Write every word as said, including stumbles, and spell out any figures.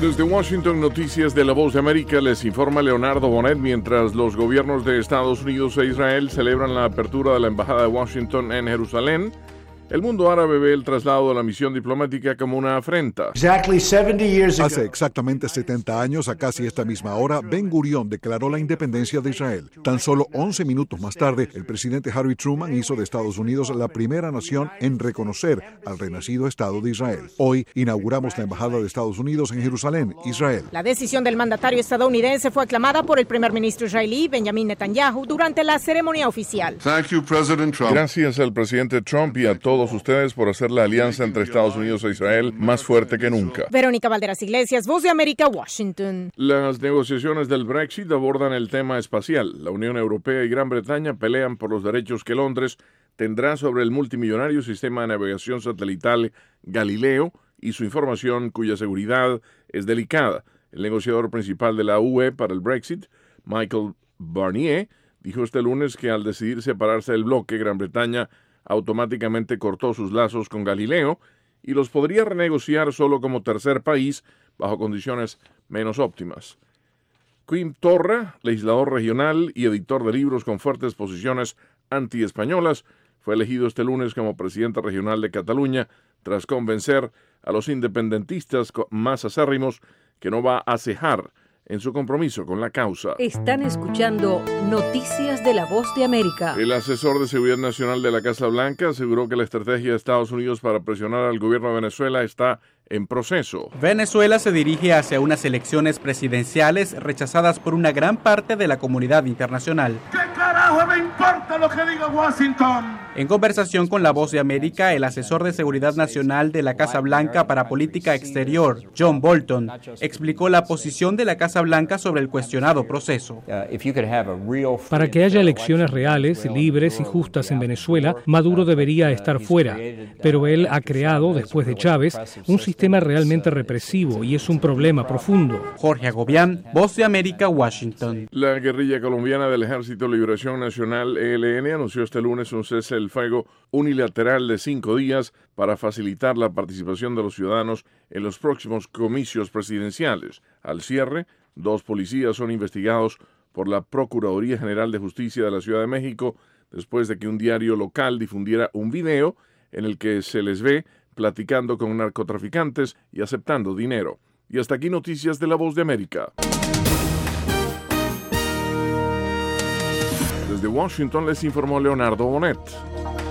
Desde Washington, Noticias de la Voz de América, les informa Leonardo Bonet. Mientras los gobiernos de Estados Unidos e Israel celebran la apertura de la Embajada de Washington en Jerusalén, el mundo árabe ve el traslado de la misión diplomática como una afrenta. Hace exactamente setenta años, a casi esta misma hora, Ben Gurión declaró la independencia de Israel. Tan solo once minutos más tarde, el presidente Harry Truman hizo de Estados Unidos la primera nación en reconocer al renacido Estado de Israel. Hoy inauguramos la Embajada de Estados Unidos en Jerusalén, Israel. La decisión del mandatario estadounidense fue aclamada por el primer ministro israelí, Benjamin Netanyahu, durante la ceremonia oficial. Thank you, President Trump. Gracias al presidente Trump y a todos ustedes por hacer la alianza entre Estados Unidos e Israel más fuerte que nunca. Verónica Valderas Iglesias, Voz de América, Washington. Las negociaciones del Brexit abordan el tema espacial. La Unión Europea y Gran Bretaña pelean por los derechos que Londres tendrá sobre el multimillonario sistema de navegación satelital Galileo y su información, cuya seguridad es delicada. El negociador principal de la U E para el Brexit, Michael Barnier, dijo este lunes que al decidir separarse del bloque, Gran Bretaña automáticamente cortó sus lazos con Galileo y los podría renegociar solo como tercer país bajo condiciones menos óptimas. Quim Torra, legislador regional y editor de libros con fuertes posiciones anti-españolas, fue elegido este lunes como presidente regional de Cataluña tras convencer a los independentistas más acérrimos que no va a cejar en su compromiso con la causa. Están escuchando Noticias de la Voz de América. El asesor de Seguridad Nacional de la Casa Blanca aseguró que la estrategia de Estados Unidos para presionar al gobierno de Venezuela está en proceso. Venezuela se dirige hacia unas elecciones presidenciales rechazadas por una gran parte de la comunidad internacional. ¿Qué carajo me importa lo que diga Washington? En conversación con La Voz de América, el asesor de Seguridad Nacional de la Casa Blanca para Política Exterior, John Bolton, explicó la posición de la Casa Blanca sobre el cuestionado proceso. Para que haya elecciones reales, libres y justas en Venezuela, Maduro debería estar fuera. Pero él ha creado, después de Chávez, un sistema realmente represivo y es un problema profundo. Jorge Agobián, Voz de América, Washington. La guerrilla colombiana del Ejército de Liberación Nacional, E L N, anunció este lunes un cese del fuego unilateral de cinco días para facilitar la participación de los ciudadanos en los próximos comicios presidenciales. Al cierre, dos policías son investigados por la Procuraduría General de Justicia de la Ciudad de México después de que un diario local difundiera un video en el que se les ve platicando con narcotraficantes y aceptando dinero. Y hasta aquí Noticias de la Voz de América. Desde Washington les informó Leonardo Bonet.